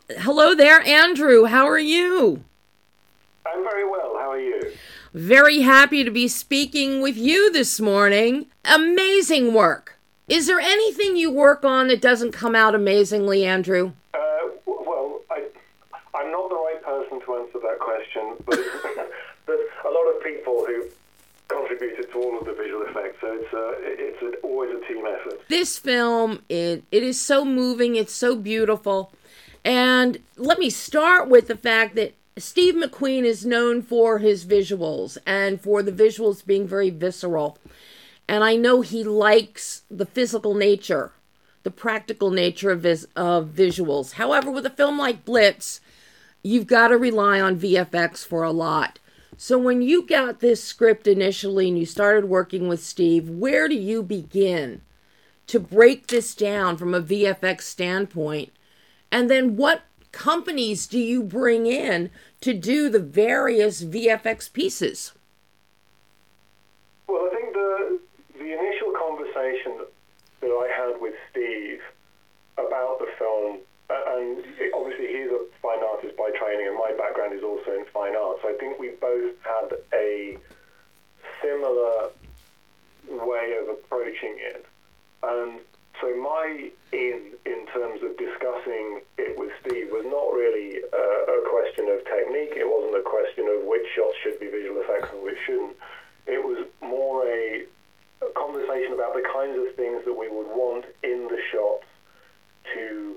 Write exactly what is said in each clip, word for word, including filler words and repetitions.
Hello there, Andrew. How are you? I'm very well. How are you? Very happy to be speaking with you this morning. Amazing work. Is there anything you work on that doesn't come out amazingly, Andrew? Uh, well, I, I'm not the right person to answer that question, but there's a lot of people who contributed to all of the visual effects, so it's, uh, it's a, always a team effort. This film, it, it is so moving, it's so beautiful. And let me start with the fact that Steve McQueen is known for his visuals and for the visuals being very visceral. And I know he likes the physical nature, the practical nature of, vis- of visuals. However, with a film like Blitz, you've got to rely on V F X for a lot. So when you got this script initially and you started working with Steve, where do you begin to break this down from a V F X standpoint? And then what companies do you bring in to do the various V F X pieces? Well, I think the the initial conversation that I had with Steve about the film, and obviously he's a fine artist by training, and my background is also in fine arts. I think we both had a similar way of approaching it. And so my in, in terms of discussing it with Steve was not really uh, a question of technique. It wasn't a question of which shots should be visual effects and which shouldn't. It was more a, a conversation about the kinds of things that we would want in the shots to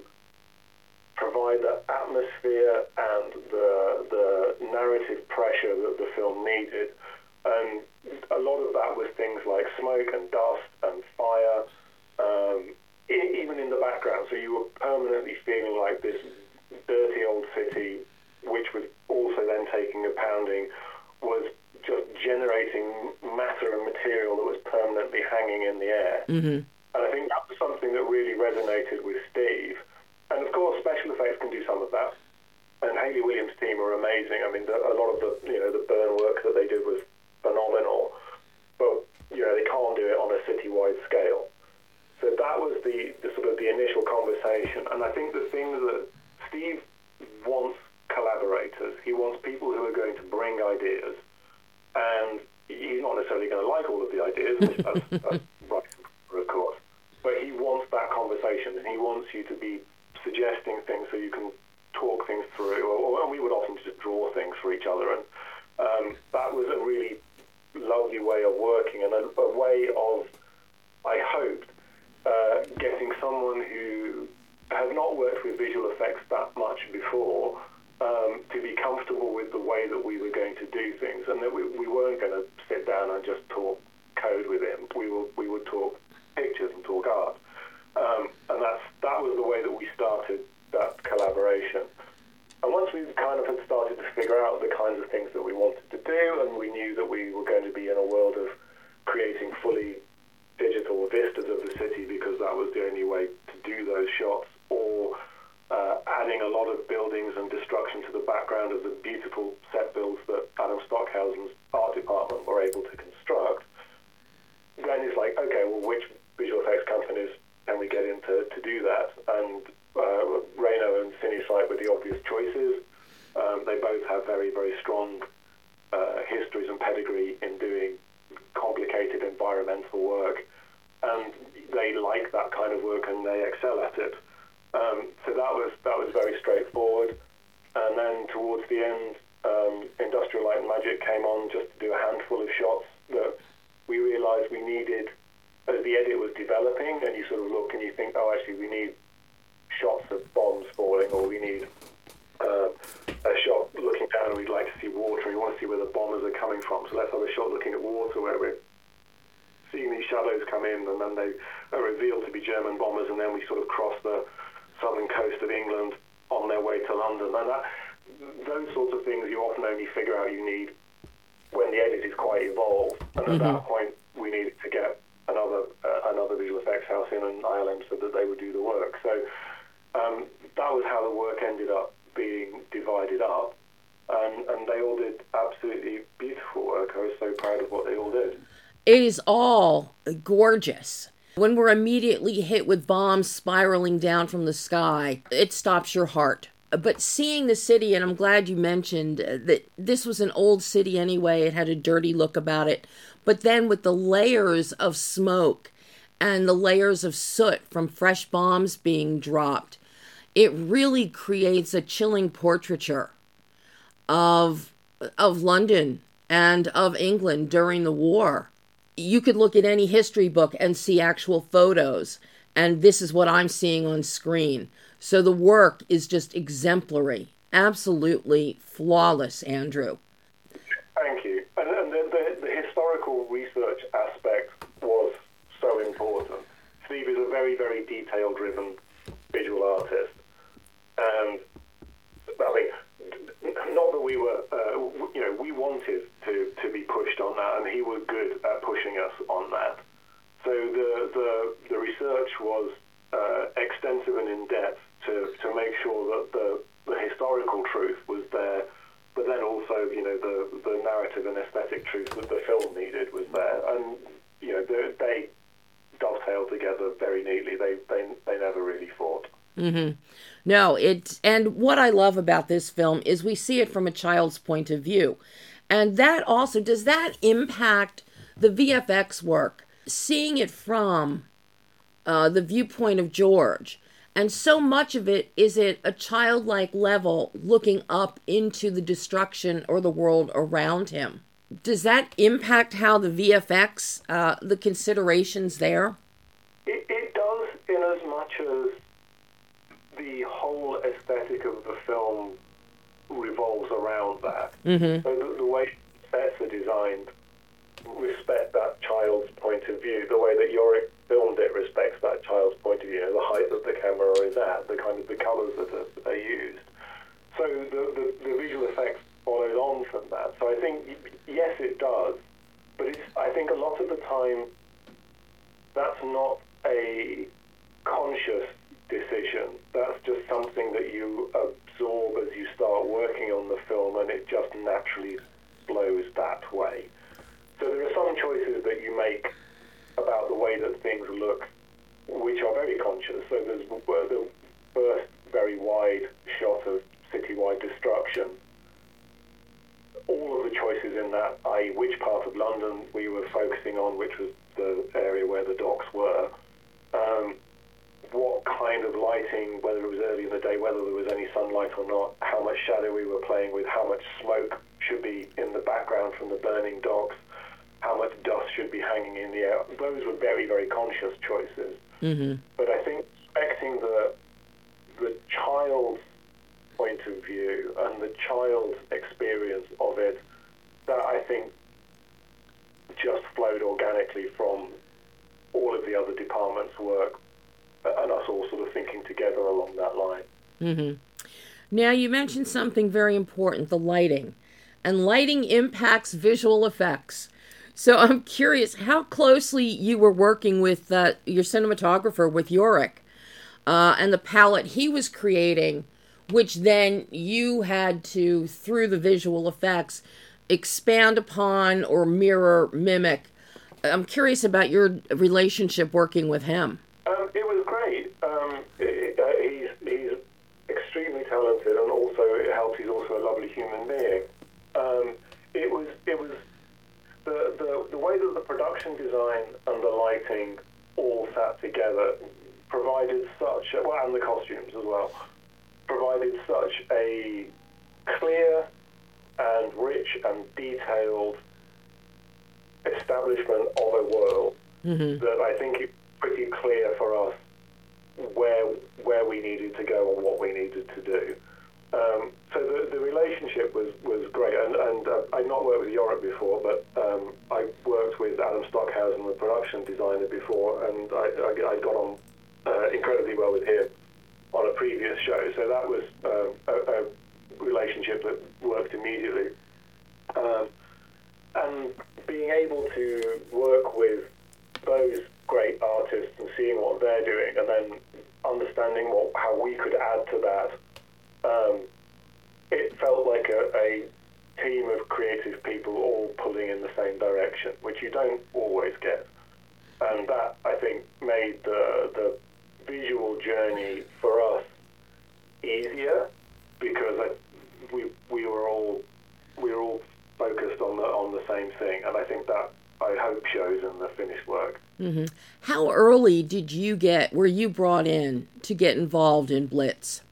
provide the atmosphere and the, the narrative pressure that the film needed. And a lot of that was things like smoke and dust and fire, Um, even in the background, so you were permanently feeling like this dirty old city, which was also then taking a pounding, was just generating matter and material that was permanently hanging in the air. Mm-hmm. And I think that was something that really resonated with Steve. And of course, special effects can do some of that. And Hayley Williams' team are amazing. I mean, the, a lot of the you know the burn work that they did was phenomenal, but you know they can't do it on a citywide scale. So that was the, the sort of the initial conversation. And I think the thing that Steve wants collaborators. He wants people who are going to bring ideas. And he's not necessarily going to like all of the ideas, that's, that's right, of course. But he wants that conversation, and he wants you to be suggesting things so you can talk things through. Or, and we would often just draw things for each other. And um, that was a really lovely way of working, and a, a way of, I hoped, Uh, getting someone who has not worked with visual effects that much before um, to be comfortable with the way that we were going to do things, and that we, we weren't going to sit down and just talk code with him. We will we would talk pictures and talk art, um, and that's that was the way that we started that collaboration. And once we kind of had started to figure out the kinds of things that we wanted to do, and we knew that we were going to be in a world of creating fully digital vistas of the city, because that was the only way to do those shots, or uh, adding a lot of buildings and destruction to the background of the beautiful set builds that Adam Stockhausen's art department were able to construct, then it's like, okay, well, which visual effects companies can we get in to, to do that? And uh, Reno and CineSight were the obvious choices. Um, they both have very, very strong uh, histories and pedigree in doing complicated environmental work, and they like that kind of work and they excel at it. Um, so that was that was very straightforward. And then towards the end, um, Industrial Light and Magic came on just to do a handful of shots that we realized we needed as the edit was developing, and you sort of look and you think, oh, actually we need shots of bombs falling, or we need uh, a shot looking down and we'd like to see water, and we want to see where the bombers are coming from, so let's have a shot looking at water where we're seeing these shadows come in, and then they are revealed to be German bombers, and then we sort of cross the southern coast of England on their way to London. And that, those sorts of things you often only figure out you need when the edit is quite evolved, and at mm-hmm. that point we needed to get another uh, another visual effects house in, and I L M said that they would do the work. So um, that was how the work ended up being divided up, and, and they all did absolutely beautiful work. I was so proud of what they all did. It is all gorgeous. When we're immediately hit with bombs spiraling down from the sky, it stops your heart. But seeing the city, and I'm glad you mentioned that this was an old city anyway, it had a dirty look about it. But then with the layers of smoke and the layers of soot from fresh bombs being dropped, it really creates a chilling portraiture of of London and of England during the war. You could look at any history book and see actual photos, and this is what I'm seeing on screen. So the work is just exemplary, absolutely flawless, Andrew. Thank you. And, and the, the, the historical research aspect was so important. Steve is a very, very detail-driven visual artist. And, I mean, not that we were, uh, you know, we wanted to, to be pushed on that, and he was good at pushing us on that. So the, the, the research was uh, extensive and in-depth to, to make sure that the, the historical truth was there, but then also, you know, the, the narrative and aesthetic truth that the film needed was there. And, you know, they, they dovetailed together very neatly. They, they, they never really fought. Mm-hmm. No, it's, and what I love about this film is we see it from a child's point of view. And that also, does that impact the V F X work? Seeing it from uh, the viewpoint of George, and so much of it is at a childlike level looking up into the destruction or the world around him. Does that impact how the V F X, uh, the considerations there? It, it does, in as much as the whole aesthetic of the film revolves around that. Mm-hmm. So the, the way sets are designed respect that child's point of view. The way that Yorick filmed it respects that child's point of view. You know, the height that the camera is at, the kind of the colours that are, that are used. So the, the, the visual effects follows on from that. So I think, yes, it does, but it's, I think a lot of the time that's not a conscious decision. That's just something that you absorb as you start working on the film, and it just naturally flows that way. So there are some choices that you make about the way that things look, which are very conscious. So there's the first very wide shot of citywide destruction. All of the choices in that, that is which part of London we were focusing on, which was the area where the docks were, um, what kind of lighting, whether it was early in the day, whether there was any sunlight or not, how much shadow we were playing with, how much smoke should be in the background from the burning docks, how much dust should be hanging in the air. Those were very, very conscious choices. Mm-hmm. But I think respecting the the child's point of view and the child's experience of it, that I think just flowed organically from all of the other departments' work and us all sort of thinking together along that line. Mm-hmm. Now, you mentioned something very important, the lighting. And lighting impacts visual effects. So I'm curious how closely you were working with uh, your cinematographer, with Yorick, uh, and the palette he was creating, which then you had to, through the visual effects, expand upon or mirror, mimic. I'm curious about your relationship working with him. Um, it was great. Um, it, uh, he's, he's extremely talented, and also it helps. He's also a lovely human being. Um, it was it was the, the the way that the production design and the lighting all sat together provided such a, well, and the costumes as well, provided such a clear and rich and detailed establishment of a world, mm-hmm. that I think it's pretty clear for us where where we needed to go and what we needed to do. Um, so the, the relationship was, was great, and, and uh, I'd not worked with Yorick before, but um, I worked with Adam Stockhausen, the production designer, before, and I, I, I got on uh, incredibly well with him on a previous show, so that was uh, a, a relationship that worked immediately. Um, and being able to work with those great artists and seeing what they're doing, and then understanding what, how we could add to that, Um, it felt like a, a team of creative people all pulling in the same direction, which you don't always get. And that, I think, made the, the visual journey for us easier, because I, we we were all we were all focused on the on the same thing, and I think that I hope shows in the finished work. Mm-hmm. How early did you get? Were you brought in to get involved in Blitz?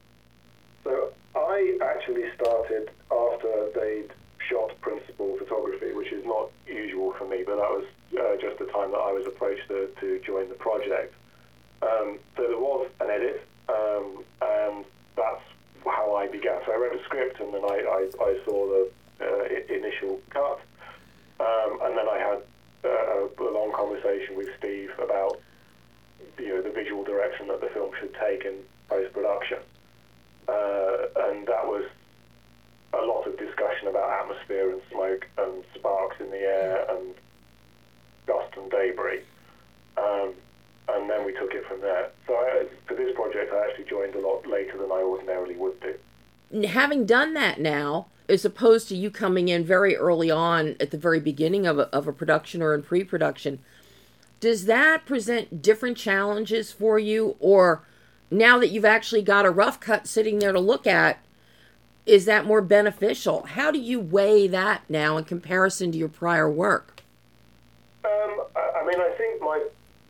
So I actually started after they'd shot principal photography, which is not usual for me, but that was uh, just the time that I was approached to, to join the project. Um, so there was an edit, um, and that's how I began. So I read the script, and then I, I, I saw the uh, I- initial cut, um, and then I had uh, a, a long conversation with Steve about you know the visual direction that the film should take in post-production. Uh, and that was a lot of discussion about atmosphere and smoke and sparks in the air and dust and debris. Um, and then we took it from there. So I, for this project, I actually joined a lot later than I ordinarily would do. Having done that now, as opposed to you coming in very early on at the very beginning of a, of a production or in pre-production, does that present different challenges for you? Or now that you've actually got a rough cut sitting there to look at, is that more beneficial? How do you weigh that now in comparison to your prior work? Um, I, I mean, I think my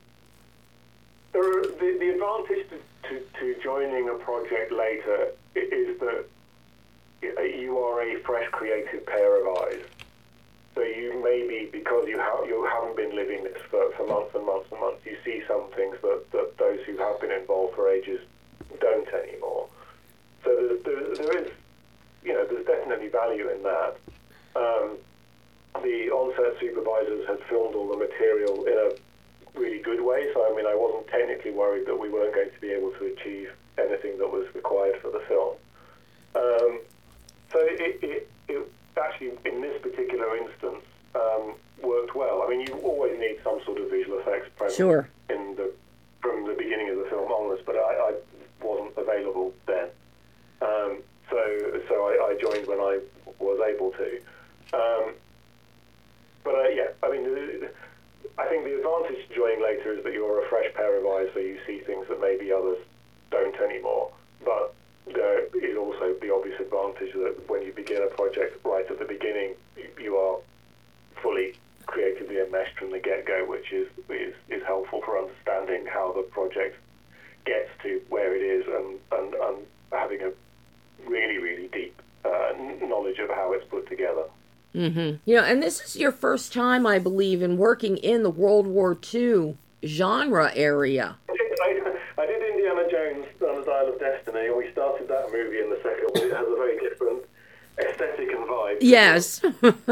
there are, the, the advantage to, to, to joining a project later is that you are a fresh, creative pair of eyes. So you maybe, because you, ha- you haven't been living this for, for months and months and months, you see some things that, that those who have been involved for ages don't anymore. So there, there, there is, you know, there's definitely value in that. Um, the on-set supervisors had filmed all the material in a really good way, so I mean, I wasn't technically worried that we weren't going to be able to achieve anything that was required for the film. Um, so it, it, it actually, in this particular instance, um, worked well. I mean, you always need some sort of visual effects present Sure. in the from the beginning of the film onwards, but I, I wasn't available then. Um, so so I, I joined when I was able to. Um, but uh, yeah, I mean, I think the advantage to joining later is that you're a fresh pair of eyes, so you see things that maybe others don't anymore. But there is also the obvious advantage that when you begin a project right at the beginning, you are fully creatively enmeshed from the get-go, which is, is, is helpful for understanding how the project gets to where it is and, and, and having a really, really deep uh, knowledge of how it's put together. Mm-hmm. You know, and this is your first time, I believe, in working in the World War Two genre area. I did, I, I did Indiana Jones on the Dial of Destiny, and we started that movie in the second one. It has a very different aesthetic and vibe. Yes.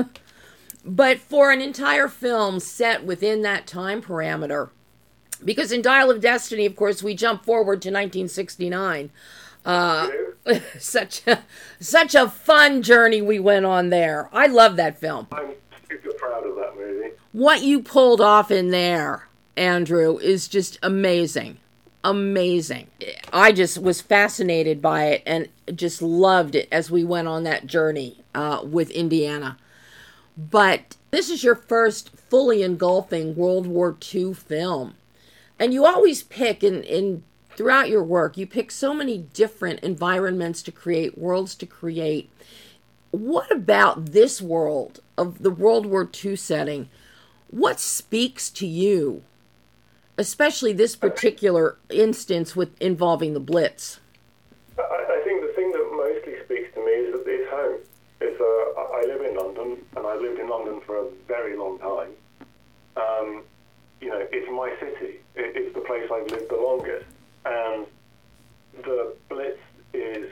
But for an entire film set within that time parameter, because in Dial of Destiny, of course, we jump forward to nineteen sixty-nine. Uh, such a, such a fun journey we went on there. I love that film. I'm super proud of that movie. What you pulled off in there, Andrew, is just amazing. Amazing. I just was fascinated by it and just loved it as we went on that journey uh, with Indiana. But this is your first fully engulfing World War Two film. And you always pick, in, in throughout your work, you pick so many different environments to create, worlds to create. What about this world of the World War Two setting? What speaks to you, especially this particular instance with involving the Blitz? I, I think the thing that mostly speaks to me is that it's home. It's, uh, I live in London, and I've lived in London for a very long time. Um, you know, it's my city. It, it's the place I've lived the longest. And the Blitz is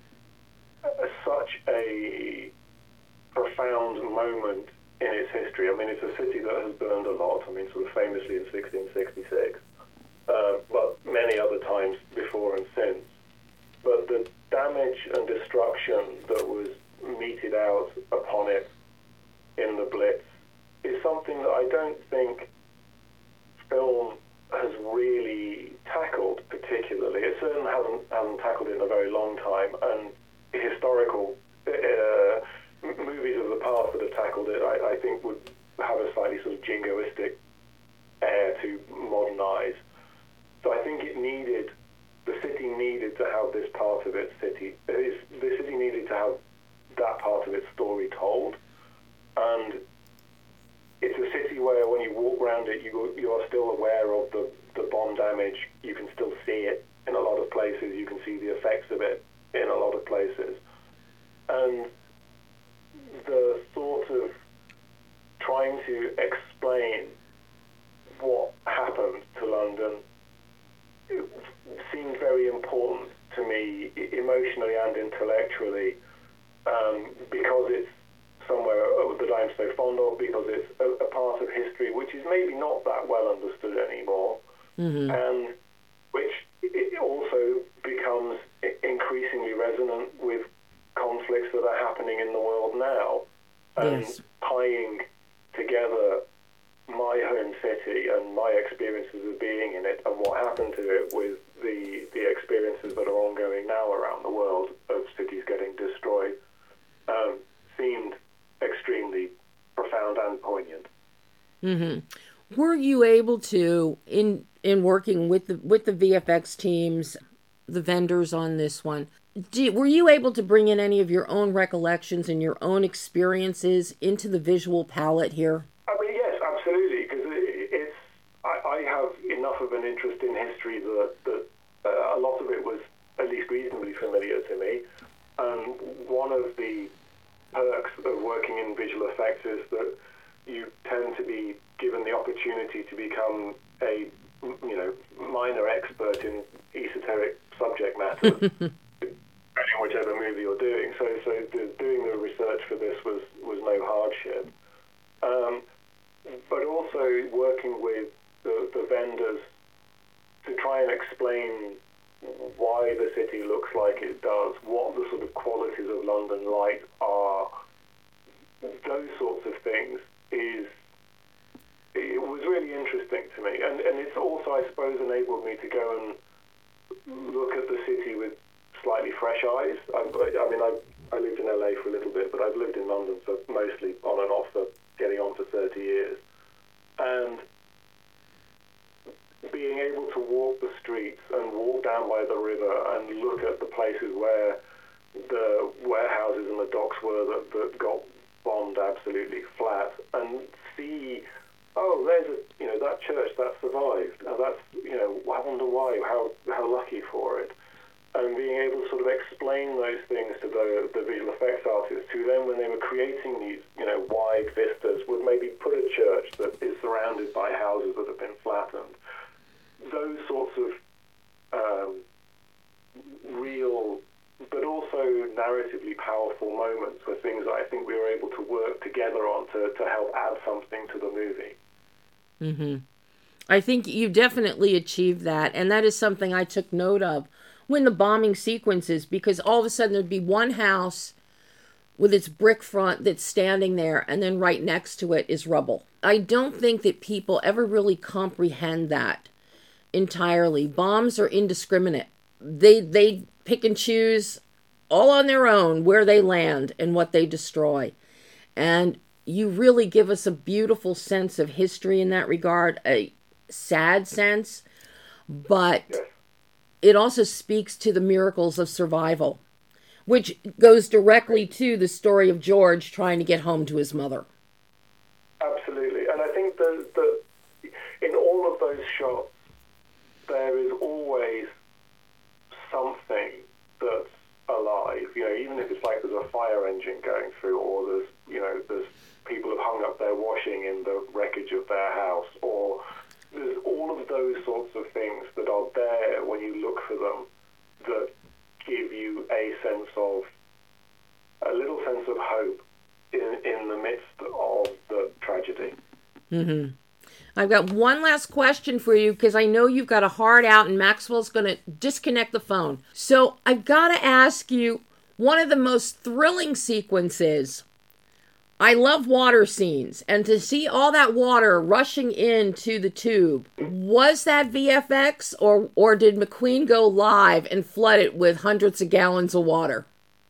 such a profound moment in its history. I mean, it's a city that has burned a lot. I mean, sort of famously in sixteen sixty-six, uh, but many other times before and since. But the damage and destruction that was meted out upon it in the Blitz is something that I don't think film has really tackled particularly. It certainly hasn't, hasn't tackled it in a very long time, and historical uh, movies of the past that have tackled it, I, I think, would have a slightly sort of jingoistic air to modernise. So I think it needed, the city needed to have this part of its city, its walk around it, you you are still aware of the, the bomb damage. You can still see it in a lot of places. You can see the effects of it in a lot of places. And the thought of trying to explain what happened to London seemed very important to me emotionally and intellectually, um, because it's somewhere that I'm so fond of, because it's a, a part of history which is maybe not that well understood anymore, mm-hmm. and which it also becomes increasingly resonant with conflicts that are happening in the world now, and yes. tying together my home city and my experiences of being in it and what happened to it with the the experiences that are ongoing now around the world of cities getting destroyed um, seemed extremely profound and poignant. Mm-hmm. Were you able to, in in working with the with the V F X teams, the vendors on this one, do, were you able to bring in any of your own recollections and your own experiences into the visual palette here? I mean, yes, absolutely, because it, it's I, I have enough of an interest in history that, that uh, a lot of it was at least reasonably familiar to me. Um, one of the perks of working in visual effects is that you tend to be given the opportunity to become a you know minor expert in esoteric subject matter, depending on whichever movie you're doing. So, so the, doing the research for this was was no hardship. Um, but also working with the, the vendors to try and explain why the city looks like it does, what the sort of qualities of London light are, those sorts of things is, it was really interesting to me. And, and it's also, I suppose, enabled me to go and look at the city with slightly fresh eyes. I, I mean, I, I lived in L A for a little bit, but I've lived in London for mostly on and off for getting on for thirty years. And being able to walk the streets and walk down by the river and look at the places where the warehouses and the docks were that, that got bombed absolutely flat, and see, oh, there's a, you know, that church that survived. Now that's, you know, I wonder why, how how lucky for it. And being able to sort of explain those things to the, the visual effects artists, who then, when they were creating these, you know, wide vistas, would maybe put a church that is surrounded by houses that have been flattened. Those sorts of um, real, but also narratively powerful moments were things that I think we were able to work together on to, to help add something to the movie. Mm-hmm. I think you definitely achieved that, and that is something I took note of when the bombing sequences, because all of a sudden there'd be one house with its brick front that's standing there, and then right next to it is rubble. I don't think that people ever really comprehend that entirely. Bombs are indiscriminate. They they pick and choose all on their own where they land and what they destroy. And you really give us a beautiful sense of history in that regard, a sad sense, but it also speaks to the miracles of survival, which goes directly to the story of George trying to get home to his mother. Absolutely. And I think that, that in all of those shots, there is always something that's alive. You know, even if it's like there's a fire engine going through, or there's, you know, there's people have hung up their washing in the wreckage of their house, or there's all of those sorts of things that are there when you look for them that give you a sense of, a little sense of hope in, in the midst of the tragedy. Mm-hmm. I've got one last question for you, because I know you've got a hard out and Maxwell's going to disconnect the phone. So I've got to ask you, one of the most thrilling sequences, I love water scenes, and to see all that water rushing into the tube, was that V F X, or or did McQueen go live and flood it with hundreds of gallons of water?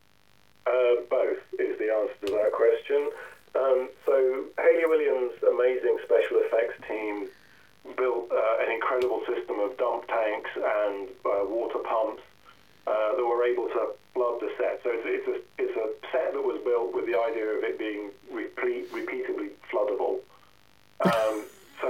Uh, both is the answer to that question. Um, so Hayley Williams' amazing special effects team built uh, an incredible system of dump tanks and uh, water pumps uh, that were able to flood the set. So it's, it's, a, it's a set that was built with the idea of it being repeat, repeatedly floodable. Um, so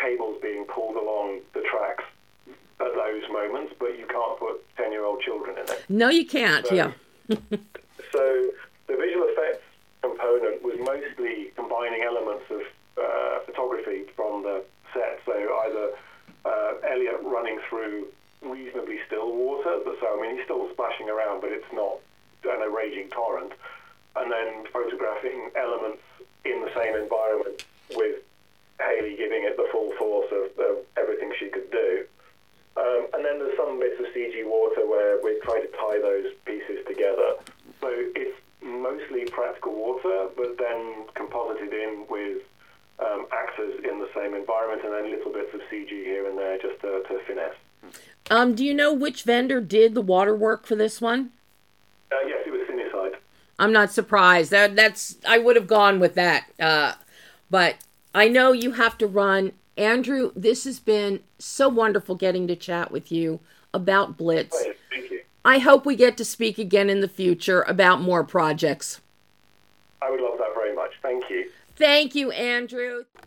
cables being pulled along the tracks at those moments, but you can't put ten-year-old children in it. No, you can't, so, yeah. So the visual effects component was mostly combining elements of uh, photography from the set. So either uh, Elliot running through reasonably still water, but so I mean he's still splashing around, but it's not a raging torrent, and then photographing elements in the same environment with Hayley giving it the full force of, of everything she could do. Um, and then there's some bits of C G water where we try to tie those pieces together. So it's mostly practical water, but then composited in with um, actors in the same environment, and then little bits of C G here and there just to, to finesse. Um, do you know which vendor did the water work for this one? Uh, yes, it was Cineside. I'm not surprised. That that's I would have gone with that. Uh, but I know you have to run. Andrew, this has been so wonderful getting to chat with you about Blitz. Oh, thank you. I hope we get to speak again in the future about more projects. I would love that very much. Thank you. Thank you, Andrew.